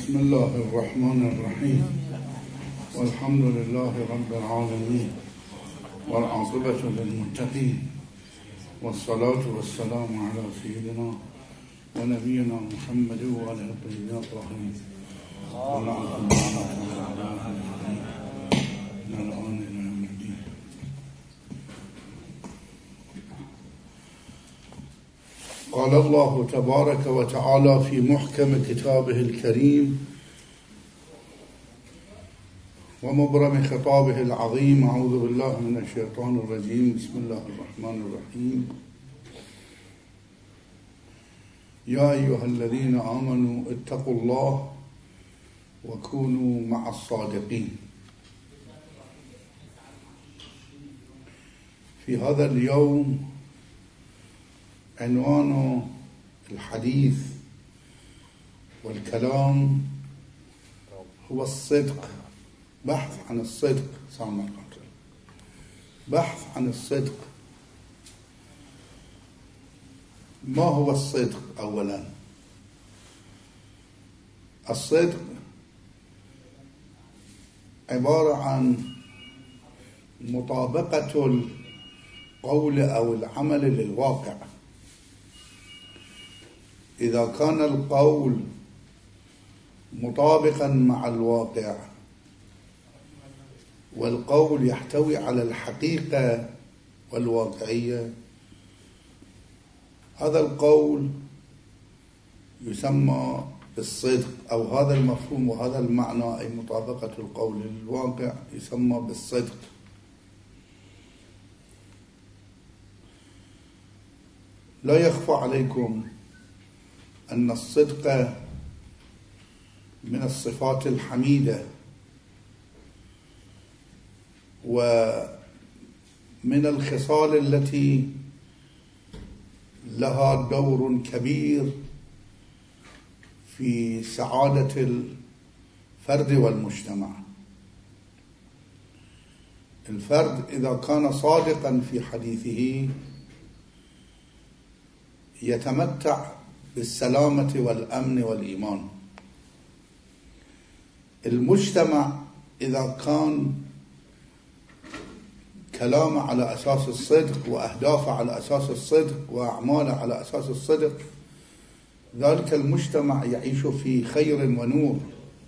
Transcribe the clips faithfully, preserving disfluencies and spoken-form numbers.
بسم الله الرحمن الرحيم والحمد لله رب العالمين والعاقبة للمتقين والصلاة والسلام على سيدنا ونبينا محمد وعلى الطيبين الطاهرين ولعنة الله على أعدائهم من الآن إلى يوم الدين. قال الله تبارك وتعالى في محكم كتابه الكريم ومبرم خطابه العظيم: أعوذ بالله من الشيطان الرجيم، بسم الله الرحمن الرحيم. يا أيها الذين آمنوا اتقوا الله وكونوا مع الصادقين. في هذا اليوم عنوان الحديث والكلام هو الصدق، بحث عن الصدق. سامع بحث عن الصدق. ما هو الصدق؟ أولا، الصدق عبارة عن مطابقة القول أو العمل للواقع. إذا كان القول مطابقا مع الواقع والقول يحتوي على الحقيقة والواقعية، هذا القول يسمى بالصدق، أو هذا المفهوم وهذا المعنى أي مطابقة القول للواقع يسمى بالصدق. لا يخفى عليكم أن الصدق من الصفات الحميدة ومن الخصال التي لها دور كبير في سعادة الفرد والمجتمع. الفرد إذا كان صادقا في حديثه يتمتع بالسلامة والأمن والإيمان. المجتمع إذا كان كلامه على أساس الصدق وأهدافه على أساس الصدق وأعماله على أساس الصدق، ذلك المجتمع يعيش في خير ونور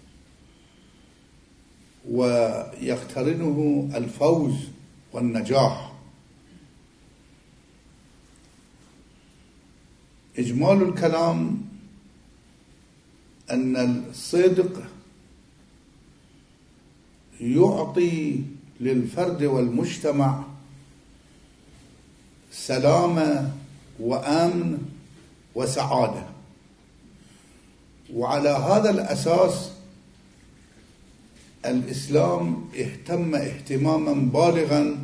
ويقترنه الفوز والنجاح. إجمال الكلام أن الصدق يعطي للفرد والمجتمع سلامة وأمن وسعادة، وعلى هذا الأساس الإسلام اهتم اهتماما بالغا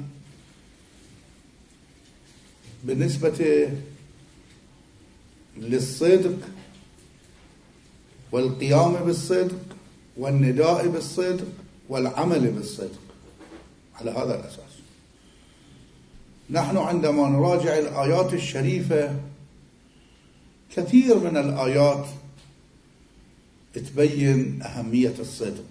بالنسبة للصدق والقيام بالصدق والنداء بالصدق والعمل بالصدق. على هذا الأساس نحن عندما نراجع الآيات الشريفة كثير من الآيات تبين أهمية الصدق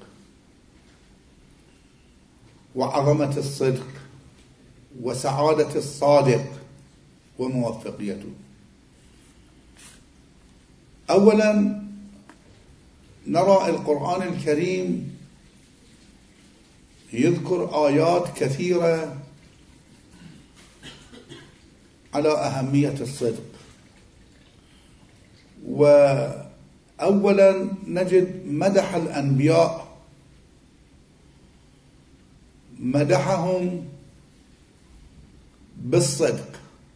وعظمة الصدق وسعادة الصادق وموفقيته. أولا، نرى القرآن الكريم يذكر آيات كثيرة على أهمية الصدق. وأولا نجد مدح الأنبياء، مدحهم بالصدق،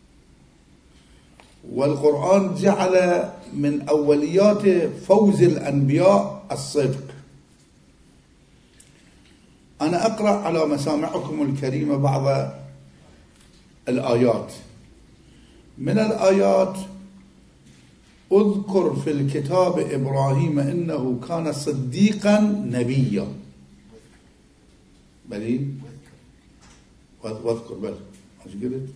والقرآن جعل من أوليات فوز الأنبياء الصدق. أنا أقرأ على مسامعكم الكريمة بعض الآيات. من الآيات: اذكر في الكتاب إبراهيم إنه كان صديقا نبيا. بلي واذكر بل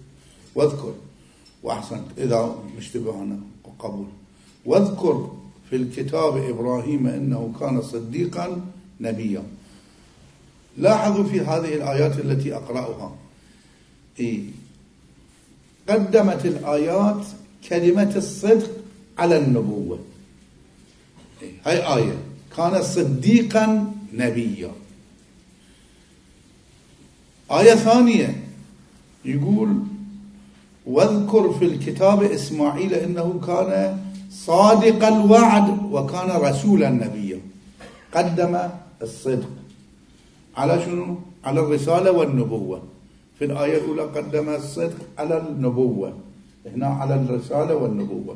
واذكر وأحسنت إذا مشتبه هنا وقبول. واذكر في الكتاب إبراهيم إنه كان صديقا نبيا. لاحظوا في هذه الآيات التي أقرأها إيه؟ قدمت الآيات كلمة الصدق على النبوة. إيه؟ هاي آية كان صديقا نبيا. آية ثانية يقول واذكر في الكتاب إسماعيل إنه كان صادق الوعد وكان رسولا نبيا. قدم الصدق على شنو؟ على الرسالة والنبوة. في الآية الأولى قدم الصدق على النبوة، هنا على الرسالة والنبوة.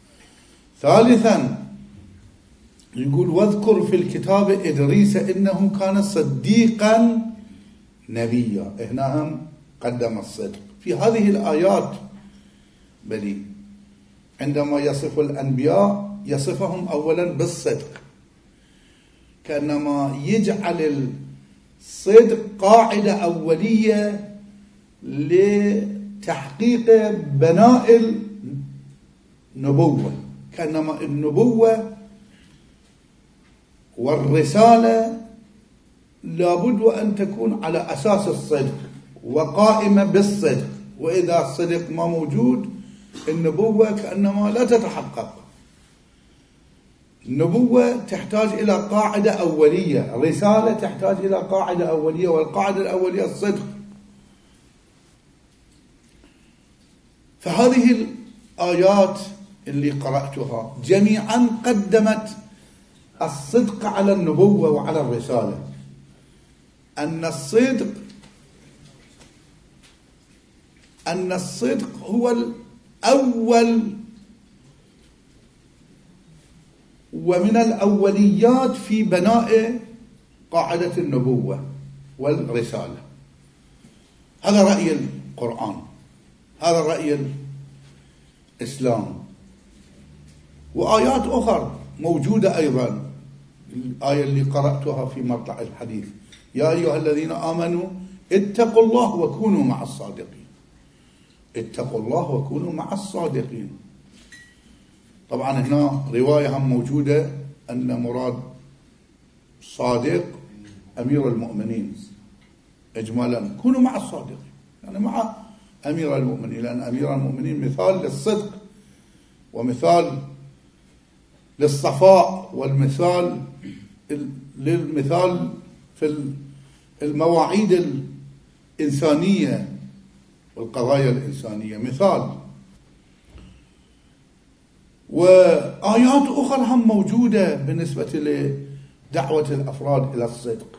ثالثا يقول واذكر في الكتاب إدريس إنه كان صديقا نبيا، هنا هم قدم الصدق. في هذه الآيات بلي عندما يصف الأنبياء يصفهم أولا بالصدق، كأنما يجعل الصدق قاعدة أولية لتحقيق بناء النبوة، كأنما النبوة والرسالة لابد أن تكون على أساس الصدق وقائمة بالصدق، وإذا الصدق ما موجود النبوة كأنما لا تتحقق. النبوة تحتاج إلى قاعدة أولية، الرسالة تحتاج إلى قاعدة أولية، والقاعدة الأولية الصدق. فهذه الآيات اللي قرأتها جميعا قدمت الصدق على النبوة وعلى الرسالة، أن الصدق أن الصدق هو الأول ومن الأوليات في بناء قاعدة النبوة والرسالة. هذا رأي القرآن، هذا رأي الإسلام. وآيات أخرى موجودة أيضا، الآية اللي قرأتها في مطلع الحديث يا أيها الذين آمنوا اتقوا الله وكونوا مع الصادقين. اتقوا الله وكونوا مع الصادقين. طبعا هنا رواية هم موجودة أن مراد صادق أمير المؤمنين إجمالا، كونوا مع الصادقين يعني مع أمير المؤمنين، لأن أمير المؤمنين مثال للصدق ومثال للصفاء والمثال للمثال في المواعيد الإنسانية والقضايا الإنسانية مثال. وآيات أخرى هم موجودة بالنسبة لدعوة الأفراد إلى الصدق.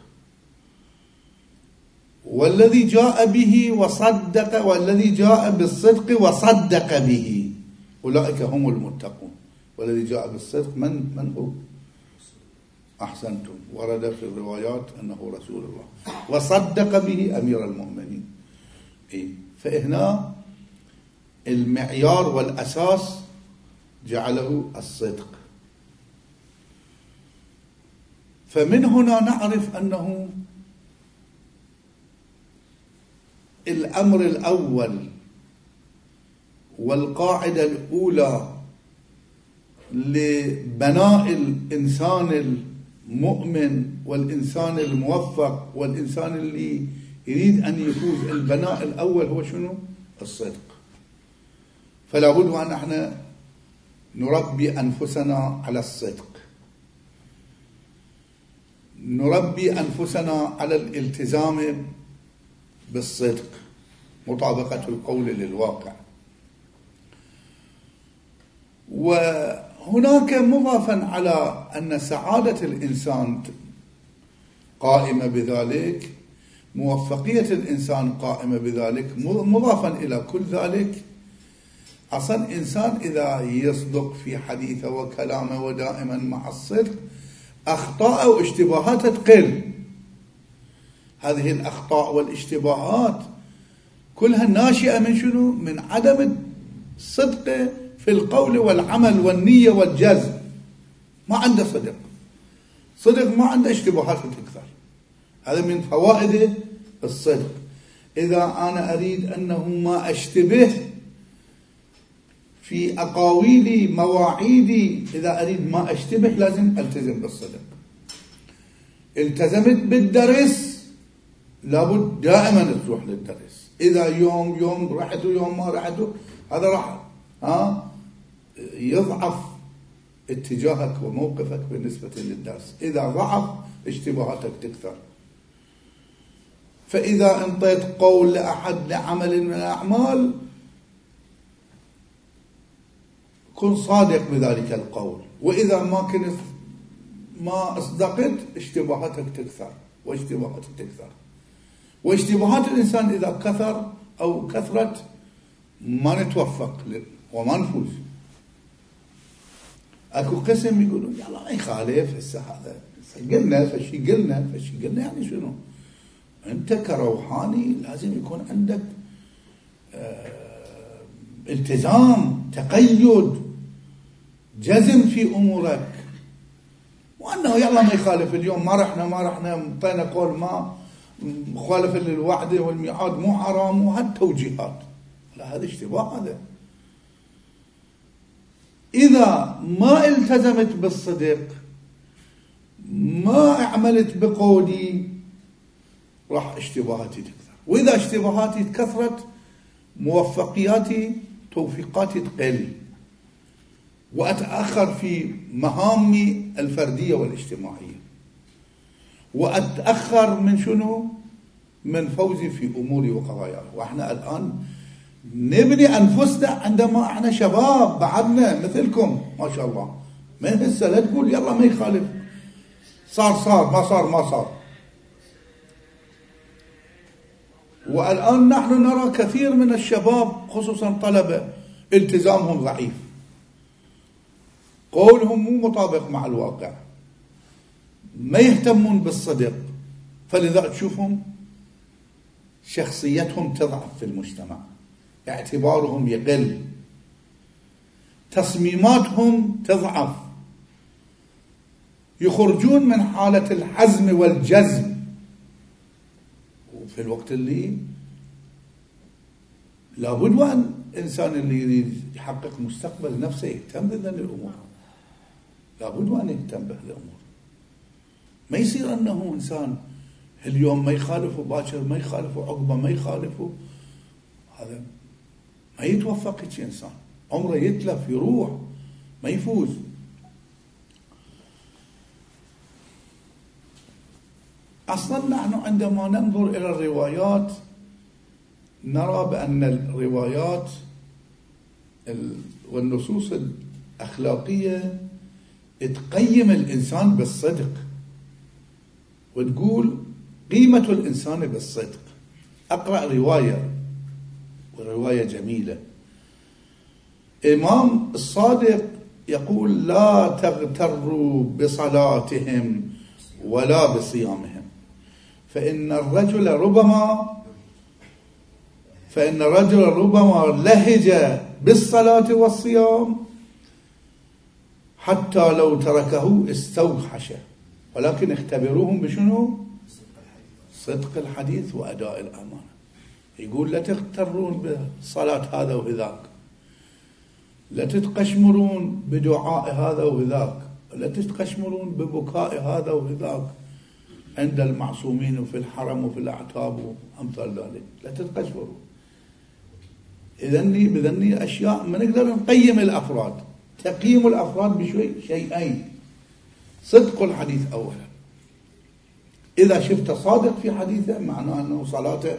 والذي جاء به وصدق والذي جاء بالصدق وصدق به أولئك هم المتقون. والذي جاء بالصدق من من هو؟ أحسنتم، ورد في الروايات أنه رسول الله، وصدق به أمير المؤمنين. إيه؟ فهنا المعيار والأساس جعله الصدق. فمن هنا نعرف أنه الأمر الأول والقاعدة الأولى لبناء الإنسان المؤمن والإنسان الموفق والإنسان اللي يريد أن يفوز، البناء الأول هو شنو؟ الصدق. فلا بد أن احنا نربي أنفسنا على الصدق، نربي أنفسنا على الالتزام بالصدق، مطابقة القول للواقع. وهناك مضافا على أن سعادة الإنسان قائمة بذلك، موفقية الإنسان قائمة بذلك، مضافا إلى كل ذلك أصلا إنسان إذا يصدق في حديثه وكلامه ودائما مع الصدق أخطاء واشتباهات تقل. هذه الأخطاء والاشتباهات كلها ناشئة من شنو؟ من عدم الصدق في القول والعمل والنية والجزم. ما عنده صدق، صدق ما عنده اشتباهات تكثر. هذا من فوائد الصدق. إذا أنا أريد أنه ما أشتبه في أقاويلي مواعيدي، إذا أريد ما أشتبه لازم ألتزم بالصدق. التزمت بالدرس لابد دائما تروح للدرس. إذا يوم يوم رحت ويوم ما رحت هذا راح ها يضعف اتجاهك وموقفك بالنسبة للدرس. إذا ضعف اشتباهاتك تكثر. فإذا انطيت قول لأحد لعمل من الأعمال كن صادق بذلك القول، وإذا ما كنت ما أصدقت اشتباهاتك تكثر واشتباهاتك تكثر. واشتباهات الإنسان إذا كثر أو كثرت ما نتوفق وما نفوز. أكو قسم يقولون يلا ما يخالف هسه هذا قلنا فشي قلنا فشي قلنا يعني شنو؟ أنت كروحاني لازم يكون عندك اه التزام، تقيد، جزم في أمورك، وأنه يلا ما يخالف اليوم ما رحنا ما رحنا انطينا قول ما مخالفة للوعد والميعاد مو حرام وهالتوجيهات. لا هذا اشتباه. هذا إذا ما التزمت بالصدق ما عملت بقولي راح اشتباهاتي تكثر، وإذا اشتباهاتي تكثرت موفقياتي توفيقاتي تقل، وأتأخر في مهامي الفردية والاجتماعية، وأتأخر من شنو؟ من فوزي في أموري وقضاياي. وإحنا الآن نبني أنفسنا عندما إحنا شباب بعدنا مثلكم ما شاء الله. من هسه لا تقول يلا ما يخالف، صار صار ما صار ما صار. والآن نحن نرى كثير من الشباب خصوصا طلبة التزامهم ضعيف، قولهم مو مطابق مع الواقع، ما يهتمون بالصدق، فلذا تشوفهم شخصيتهم تضعف في المجتمع، اعتبارهم يقل، تصميماتهم تضعف، يخرجون من حالة الحزم والجزم. وفي الوقت اللي لابد وأن الإنسان اللي يريد يحقق مستقبل نفسه يهتم بهذه الأمور، لابد وأن يهتم بهذه الأمور. ما يصير أنه إنسان اليوم ما يخالفه باكر ما يخالفه عقبه ما يخالفه، هذا ما يتوفق هيك إنسان، عمره يتلف يروح ما يفوز. أصلا نحن عندما ننظر إلى الروايات نرى بأن الروايات والنصوص الأخلاقية تقيم الإنسان بالصدق وتقول قيمة الإنسان بالصدق. أقرأ رواية ورواية جميلة، إمام الصادق يقول لا تغتروا بصلاتهم ولا بصيامهم فإن الرجل ربما فإن الرجل ربما لهج بالصلاة والصيام حتى لو تركه استوحش، ولكن اختبروهم بشنو؟ صدق الحديث وأداء الأمانة. يقول لا تغترون بصلاة هذا وذاك، لا تتقشمرون بدعاء هذا وذاك، لا تتقشمرون ببكاء هذا وذاك عند المعصومين وفي الحرم وفي الأعتاب وأمثال ذلك، لا تتقشمروا. إذن بذني أشياء ما نقدر نقيم الأفراد. تقييم الأفراد بشيء شيئين: صدق الحديث أولا، إذا شفت صادق في حديثه معناه أنه صلاته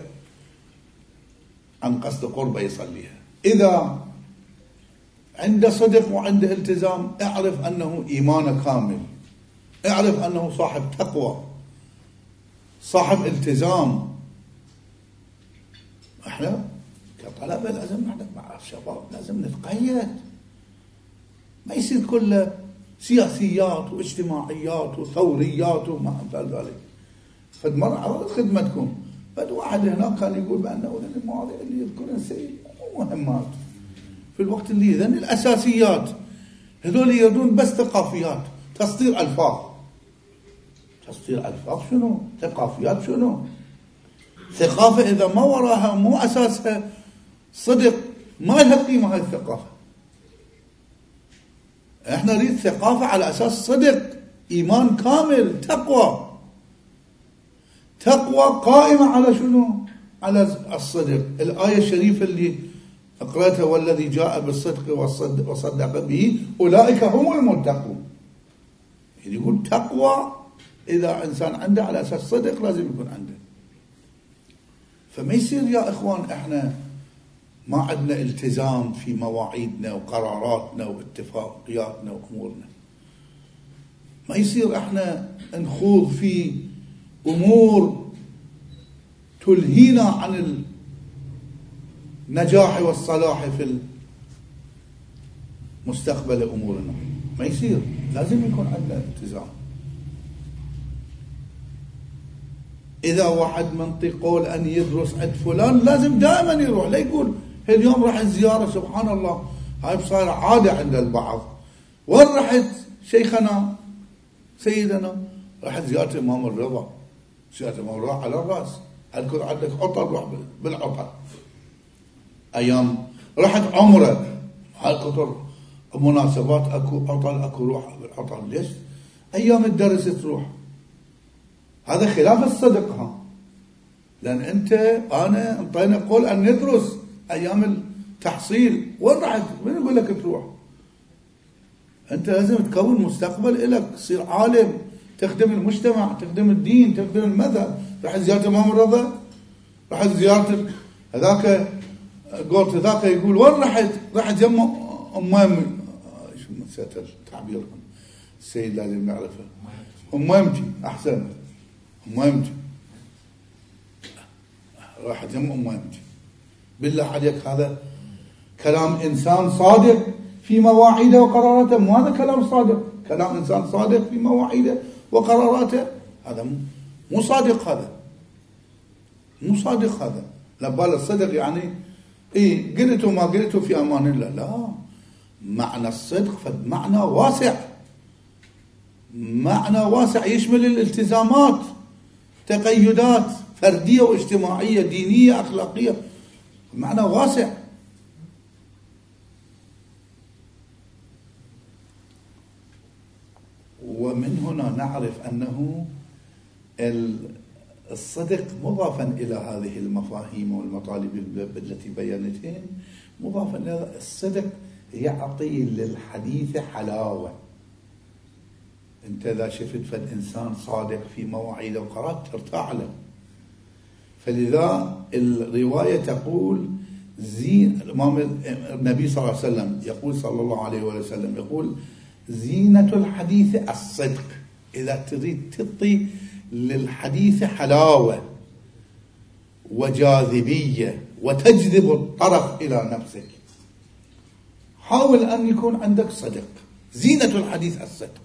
عن قصد قربة يصليها. إذا عنده صدق وعنده التزام اعرف أنه إيمانه كامل، اعرف أنه صاحب تقوى صاحب التزام. احنا كطلبة لازم نحن مع الشباب لازم نتقيد، ما يصير كله سياسيات واجتماعيات وثوريات وما أمثال ذلك. فد مرة عرضت خدمتكم فد واحد هناك كان يقول بأنه المواضيع اللي يذكرها السيد مو مهمات في الوقت اللي إذن الأساسيات هذول يردون بس ثقافيات، تسطير ألفاظ. تسطير ألفاظ شنو؟ ثقافيات شنو؟ ثقافة إذا ما وراها مو أساسها صدق ما لها قيمة هذه الثقافة. احنا نريد ثقافة على أساس صدق، إيمان كامل، تقوى. تقوى قائمة على شنو؟ على الصدق. الآية الشريفة اللي قرأتها والذي جاء بالصدق وصدق به أولئك هم المتقون. يقول تقوى إذا إنسان عنده على أساس صدق لازم يكون عنده. فما يصير يا إخوان إحنا ما عندنا التزام في مواعيدنا وقراراتنا واتفاقياتنا وأمورنا. ما يصير إحنا نخوض في أمور تلهينا عن النجاح والصلاح في مستقبل أمورنا. ما يصير، لازم يكون عندنا التزام. إذا واحد منطق قول أن يدرس عند فلان لازم دائما يروح، لا يقول اليوم راح الزيارة سبحان الله هاي بصير عادة عند البعض. وين رحت شيخنا سيدنا؟ رحت زيارة الإمام الرضا. زيارة الإمام الرضا على الرأس، أذكر عندك عطل روح بالعطل. أيام رحت عمرة، هالكثر مناسبات أكو عطل أكو روح بالعطل. ليش؟ أيام الدرس تروح. هذا خلاف الصدق. ها لأن أنت أنا انطينا قول أن ندرس أيام التحصيل. وين رحت؟ من يقول لك تروح؟ أنت لازم تكون مستقبل لك، تصير عالم، تخدم المجتمع، تخدم الدين، تخدم المذهب. رحت زيارة الإمام الرضا، رحت زيارة هذاك قلت هذاك يقول وين رحت؟ رحت يم أمامي، شو نسيت التعبير السيد لازم نعرفه، أمامتي أحسن، أمامتي راحت يم أمامتي. بالله عليك هذا كلام إنسان صادق في مواعيده وقراراته؟ مو هذا كلام صادق. كلام إنسان صادق في مواعيده وقراراته هذا مو صادق. هذا مو صادق. هذا لا بال الصدق يعني إيه قلتوا ما قلتوا في أمان الله. لا، معنى الصدق فمعنى واسع، معنى واسع يشمل الالتزامات، تقيدات فردية واجتماعية دينية أخلاقية، معنى واسع. ومن هنا نعرف أنه الصدق مضافا إلى هذه المفاهيم والمطالب التي بينتهن، مضافا إلى الصدق يعطي للحديث حلاوة. أنت إذا شفت فالإنسان صادق في مواعيده وقرارات ترتاح له. فلذا الرواية تقول زين الإمام النبي صلى الله عليه وسلم يقول صلى الله عليه وسلم يقول زينة الحديث الصدق. إذا تريد تعطي للحديث حلاوة وجاذبية وتجذب الطرف إلى نفسك، حاول أن يكون عندك صدق. زينة الحديث الصدق.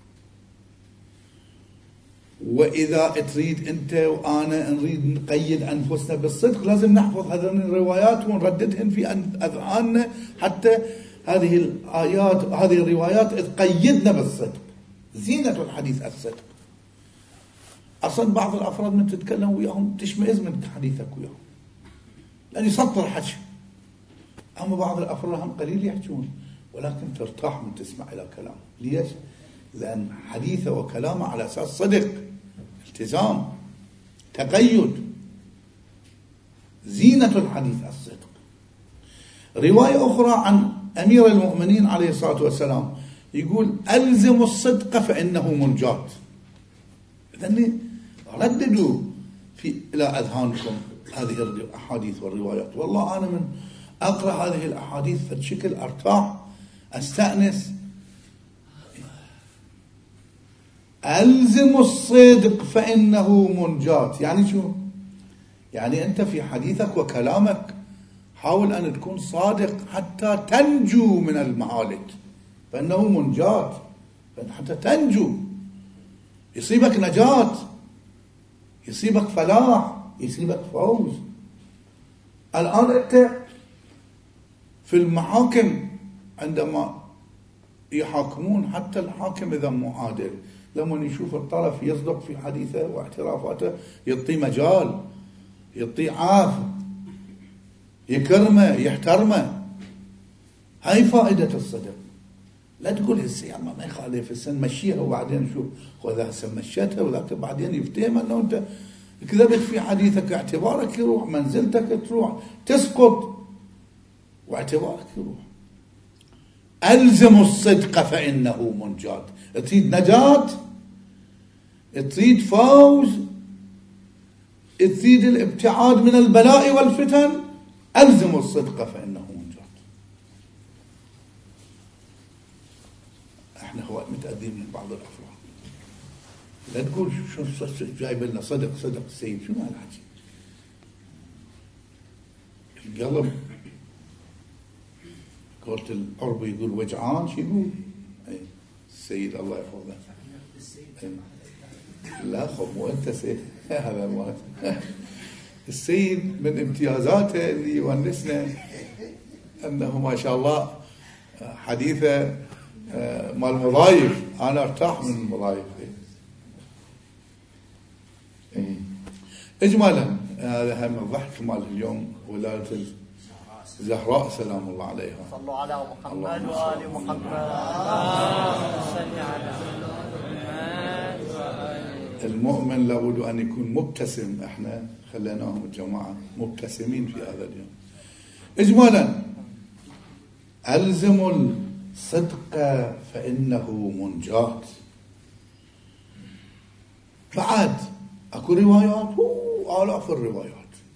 وإذا تريد أنت وأنا نريد نقيد أنفسنا بالصدق لازم نحفظ هذه الروايات ونرددهن في أذهاننا حتى هذه الآيات هذه الروايات تقيدنا بالصدق. زينة الحديث الصدق. أصلا بعض الأفراد من تتكلم وياهم تشمئز من حديثك وياهم لأن يسطر حكي، أما بعض الأفراد هم قليل يحجون ولكن ترتاح من تسمع إلى كلامه. ليش؟ لأن حديثه وكلامه على أساس صدق، التزام، تقيد. زينة الحديث الصدق. رواية أخرى عن أمير المؤمنين عليه الصلاة والسلام يقول ألزموا الصدق فإنه منجات. إذن رددوا في إلى أذهانكم هذه الأحاديث والروايات. والله أنا من أقرأ هذه الأحاديث بشكل أرتاح أستأنس. ألزم الصدق فإنه منجات. يعني شو؟ يعني أنت في حديثك وكلامك حاول أن تكون صادق حتى تنجو من المهالك، فإنه منجات، حتى تنجو، يصيبك نجاة، يصيبك فلاح، يصيبك فوز. الآن أنت في المحاكم عندما يحاكمون حتى الحاكم إذا مو عادل لما يشوف الطرف يصدق في حديثه واعترافاته يعطيه مجال، يعطيه عاف، يكرمه، يحترمه. هاي فائدة الصدق. لا تقول هسه يا ما يخالف هسه نمشيها وبعدين شوف واذا هسه مشيتها وذاك بعدين يفتهم انه انت كذبت في حديثك، اعتبارك يروح، منزلتك تروح، تسقط واعتبارك يروح. ألزم الصدق فإنه منجاة. تريد نجاة، تريد فوز، تريد الابتعاد من البلاء والفتن، ألزم الصدق فإنه منجاة. احنا هو متأذين من بعض الأفراد، لا تقول شو جايب لنا صدق صدق السيد، شو هالحكي؟ القلب قلت القرب يقول وجعان، شو يقول؟ اي السيد الله يحفظه. لا خب مو انت سيد هذا ما السيد من امتيازاته اللي يونسنا انه ما شاء الله حديثه مال المضايف، انا ارتاح من المضايف. اجمالا هذا هم الضحك مال اليوم ولادة الزهراء سلام الله عليها. صلوا على محمد وآل محمد. المؤمن لابد أن يكون مبتسم، احنا خليناهم الجماعة مبتسمين في هذا اليوم. إجمالا ألزم الصدق فإنه منجاة. بعد أكو روايات، آلاف الروايات،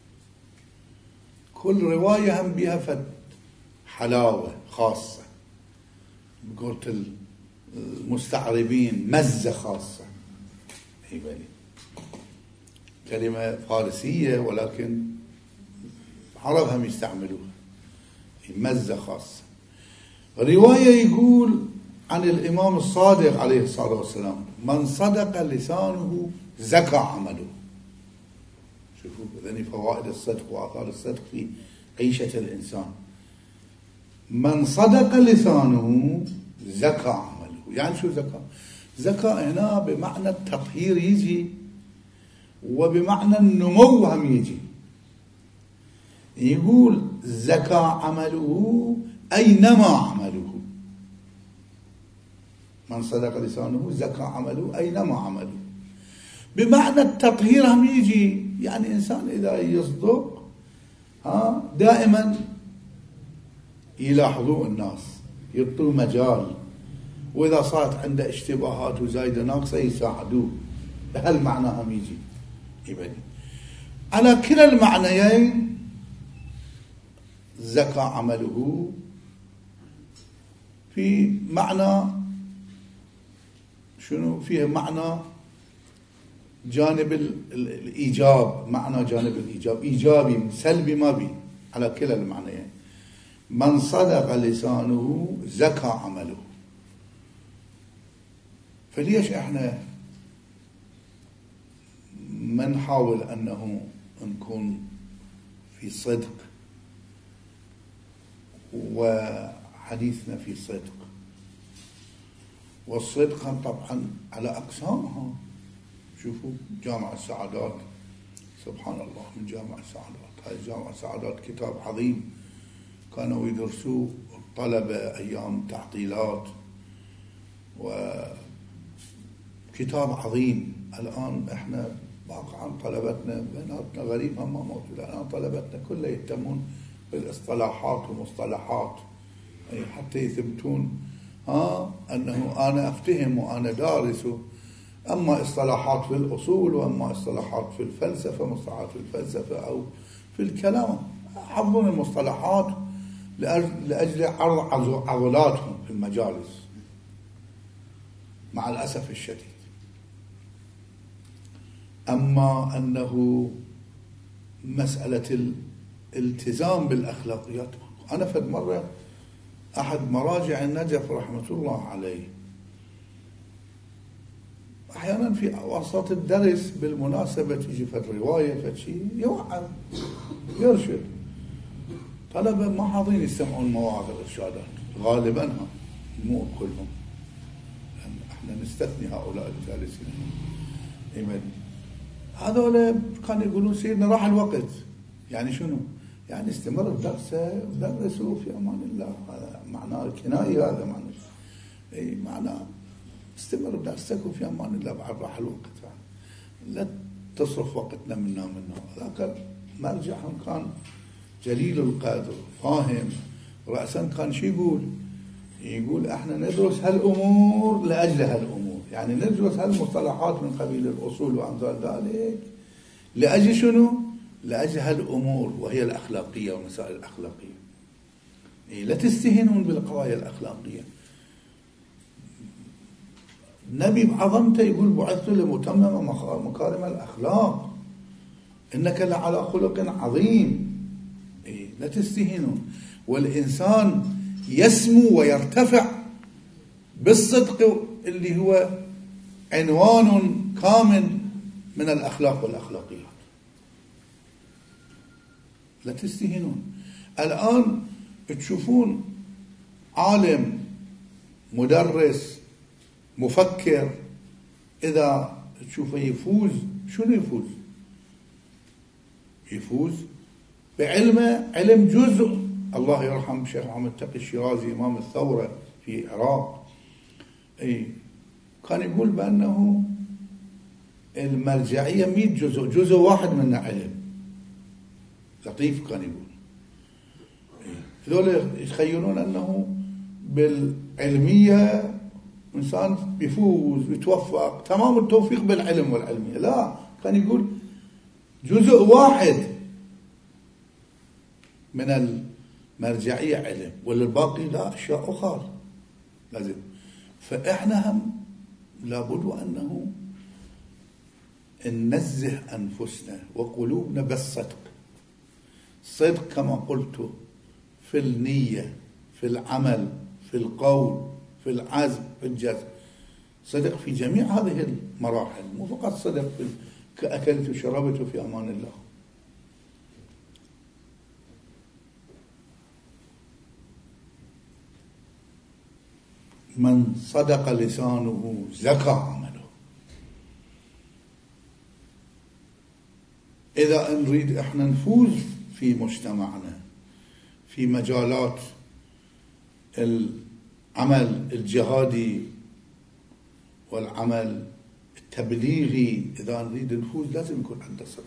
كل رواية هم بها فد حلاوة خاصة، قلت المستعربين مزة خاصة، كلمة فارسية ولكن العرب هم يستعملوها، مزة خاصة. رواية يقول عن الإمام الصادق عليه الصلاة والسلام: من صدق لسانه زكى عمله. شوفوا إذن فوائد الصدق وآثار الصدق في عيشة الإنسان. من صدق لسانه زكى عمله. يعني شو زكى؟ زكى هنا بمعنى التطهير يجي، وبمعنى النمو هم يجي. يقول زكى عمله أي نمى عمله. من صدق لسانه زكى عمله أي نمى عمله. بمعنى التطهير هم يجي، يعني إنسان إذا يصدق ها دائما يلاحظوه الناس، يعطوه مجال، وإذا صارت عنده اشتباهات وزايدة ناقصة يساعدوه. بهالمعنى هم يجي يبني على كلا المعنيين. زكى عمله في معنى شنو؟ فيه معنى جانب الإيجاب، معنى جانب الإيجاب إيجابي، سلبي ما بي، على كلا المعنيين. من صدق لسانه زكى عمله. فليش احنا ما نحاول انه نكون في صدق وحديثنا في صدق؟ والصدق طبعا على اقسامها. شوفوا جامع السعادات، سبحان الله، من جامع السعادات. هاي جامع السعادات كتاب عظيم كانوا يدرسوه الطلبة ايام تعطيلات، وكتاب عظيم. الان احنا واقعا طلبتنا بيناتنا غريب هم موجود. الان طلبتنا كله يهتمون بالاصطلاحات ومصطلحات، يعني حتى يثبتون ها انه انا افتهم وانا دارس، اما اصطلاحات في الاصول واما اصطلاحات في الفلسفه، مصطلحات في الفلسفه او في الكلام، حفظون المصطلحات لاجل عرض عضلاتهم في المجالس، مع الاسف الشديد. اما انه مساله الالتزام بالاخلاقيات، انا فد مره احد مراجع النجف رحمه الله عليه احيانا في وسط الدرس بالمناسبه تيجي فد روايه فد شيء يوعظ يرشد، طلبه ما حاضرين يستمعون مواعظ الارشادات غالبا، مو كلهم، احنا نستثني هؤلاء الجالسين. هذول كانوا يقولون سيدنا راح الوقت، يعني شنو؟ يعني استمر الدرس ودرسوا في امان الله، هذا معناه الكنائي، هذا معناه. اي معناه استمر بدرسك وفي امان الله، بعد راح الوقت، لا تصرف وقتنا منا منه. ذاك مرجعهم كان جليل القدر فاهم رأسا، كان شو يقول؟ يقول احنا ندرس هالامور لاجل هالامور، يعني ندرس هالمصطلحات من قبيل الاصول وامثال ذلك لاجل شنو؟ لاجل هالامور وهي الاخلاقيه والمسائل الاخلاقيه. إيه لا تستهينون بالقضايا الاخلاقيه. النبي بعظمته يقول بعثت لمتمم مكارم الاخلاق، انك لعلى خلق عظيم. إيه لا تستهينون. والانسان يسمو ويرتفع بالصدق اللي هو عنوان كامل من الأخلاق والأخلاقيات. لا تستهينون. الآن تشوفون عالم مدرس مفكر إذا تشوفه يفوز، شنو يفوز؟ يفوز بعلمه، علم جزء. الله يرحم الشيخ محمد تقي الشيرازي إمام الثورة في العراق، أي كان يقول بأنه المرجعية مئة جزء، جزء واحد منه علم. لطيف كان يقول. هذول يتخيلون أنه بالعلمية إنسان بيفوز ويتوفق، تمام التوفيق بالعلم والعلمية. لا، كان يقول جزء واحد من المرجعية علم، والباقي لا، أشياء أخرى لازم. فإحنا هم لابد أنه ننزه أنفسنا وقلوبنا بالصدق. صدق كما قلت في النية، في العمل، في القول، في العزم، في الجزم. صدق في جميع هذه المراحل، مو فقط صدق في كأكلت وشربت في أمان الله. من صدق لسانه زكى عمله. إذا نريد إحنا نفوز في مجتمعنا في مجالات العمل الجهادي والعمل التبليغي، إذا نريد نفوز لازم يكون عندنا صدق.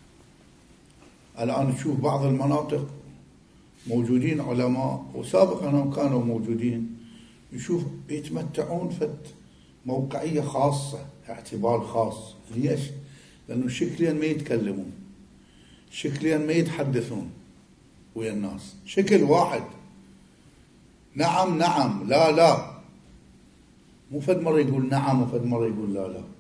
الآن نشوف بعض المناطق موجودين علماء وسابقا هم كانوا موجودين، يشوف يتمتعون فد موقعية خاصة، اعتبار خاص. ليش؟ لأنه شكليا ما يتكلمون، شكليا ما يتحدثون ويا الناس، شكل واحد، نعم نعم لا لا، مو فد مرة يقول نعم وفد مرة يقول لا لا.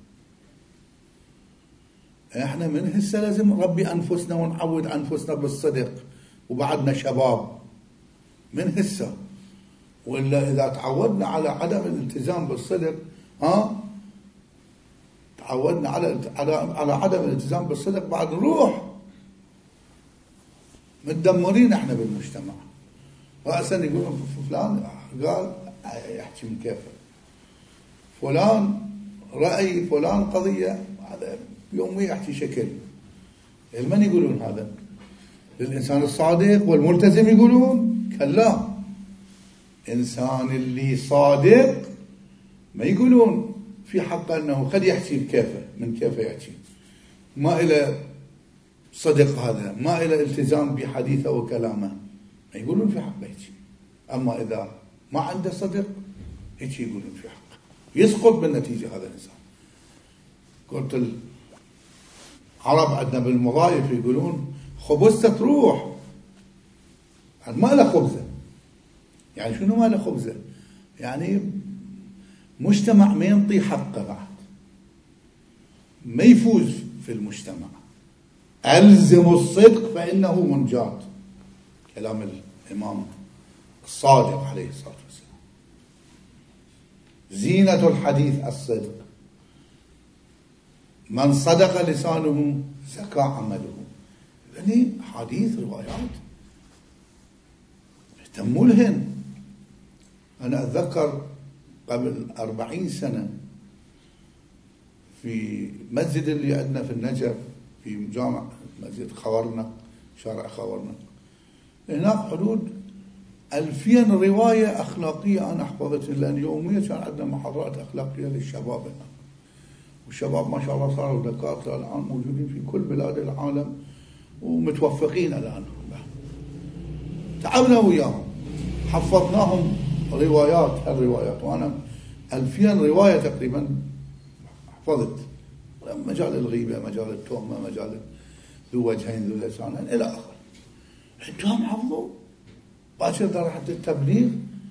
احنا من هسه لازم نربي أنفسنا ونعود أنفسنا بالصدق، وبعدنا شباب من هسه. وإلا إذا تعودنا على عدم الالتزام بالصدق، ها تعودنا على على عدم الالتزام بالصدق، بعد نروح متدمرين احنا بالمجتمع. رأسا يقولون فلان قال يحكي من كيفه، فلان رأي، فلان قضية، هذا يومي يحكي شكل. لمن يقولون هذا؟ للإنسان الصادق والملتزم يقولون؟ كلا، إنسان اللي صادق ما يقولون في حقه أنه قد يحكي بكيفه، من كيفه يحكي، ما إلى صدق، هذا ما إلى التزام بحديثه وكلامه، ما يقولون في حقه يحكي. أما إذا ما عنده صدق هيك يقولون في حقه، يسقط بالنتيجة هذا الإنسان. قلت العرب عندنا بالمضايف يقولون خبزة تروح، ما له خبزة. يعني شنو ما له خبزة؟ يعني مجتمع ما ينطي حقه، بعد ما يفوز في المجتمع. ألزم الصدق فإنه منجاة، كلام الإمام الصادق عليه الصلاة والسلام. زينة الحديث الصدق، من صدق لسانه زكى عمله. يعني حديث روايات اهتموا لهن. أنا أتذكر قبل أربعين سنة في مسجد اللي عندنا في النجف، في جامع مسجد خورنق، شارع خورنق، هناك حدود ألفين رواية أخلاقية أنا حفظت، لأن يوميا كان عندنا محاضرات أخلاقية للشباب هنا، والشباب ما شاء الله صاروا دكاترة الآن موجودين في كل بلاد العالم ومتوفقين الآن. تعبنا وياهم، حفظناهم روايات الروايات، وأنا ألفين رواية تقريبا حفظت، مجال الغيبة، مجال التهمة، مجال ذو وجهين ذو لسانين إلى آخر. أنتم حفظوا باكر درحت التبليغ،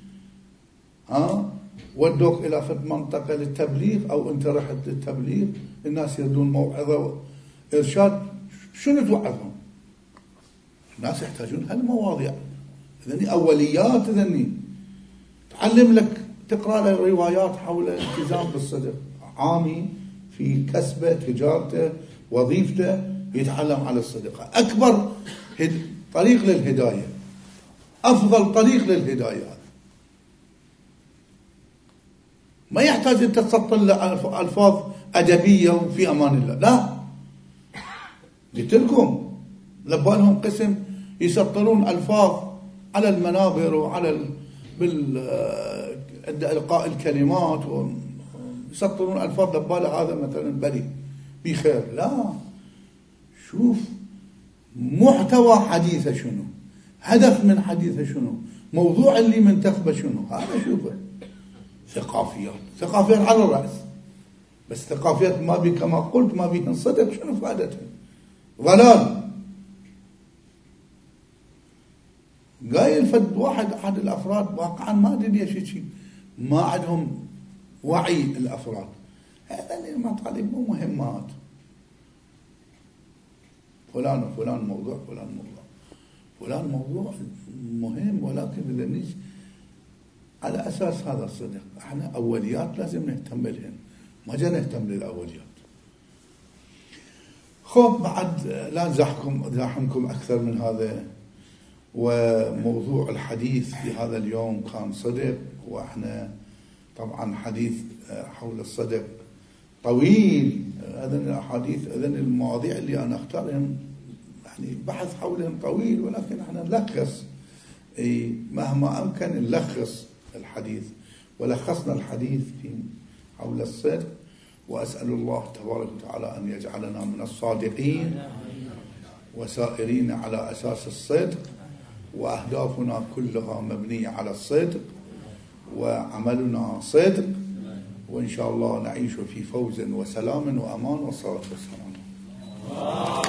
ها ودوك إلى فد منطقة للتبليغ أو أنت رحت للتبليغ، الناس يردون موعظة وإرشاد، شنو توعظهم؟ الناس يحتاجون هالمواضيع. إذني أوليات، إذني تعلم لك تقرأ له روايات حول الالتزام بالصدق، عامي في كسبه، تجارته، وظيفته، يتعلم على الصدق. أكبر طريق للهداية، أفضل طريق للهداية. ما يحتاج أن تسطر له ألفاظ أدبية وفي أمان الله، لا. قلت لكم لبالهم قسم يسطرون ألفاظ على المنابر وعلى بالإلقاء الكلمات، ويسطرون ألفاظ لبالة هذا مثلا بريء بخير. لا، شوف محتوى حديثه شنو، هدف من حديثه شنو، موضوع اللي منتخبه شنو، هذا شوفه. ثقافيات، ثقافيات على الرأس، بس ثقافيات ما بي كما قلت ما بيهن صدق، شنو فائدتها؟ ضلال. قايل فد واحد أحد الأفراد واقعا ما أدري ايش شيء، ما عندهم وعي الأفراد. هذا المطالب مو مهمات، فلان وفلان موضوع، فلان موضوع، فلان موضوع مهم، ولكن إذا نيجي على أساس هذا الصدق، احنا أوليات لازم نهتم لهن، ما جا نهتم للأوليات. خب بعد لا نزاحكم زاحمكم أكثر من هذا، وموضوع الحديث في هذا اليوم كان صدق، وإحنا طبعا حديث حول الصدق طويل. هذا الأحاديث، هذا المواضيع اللي أنا أختارهم يعني بحث حولهم طويل، ولكن احنا نلخص مهما أمكن نلخص الحديث، ولخصنا الحديث في حول الصدق. وأسأل الله تبارك وتعالى أن يجعلنا من الصادقين وسائرين على أساس الصدق، وأهدافنا كلها مبنية على الصدق، وعملنا صدق، وإن شاء الله نعيش في فوز وسلام وأمان، والصلاة والسلام.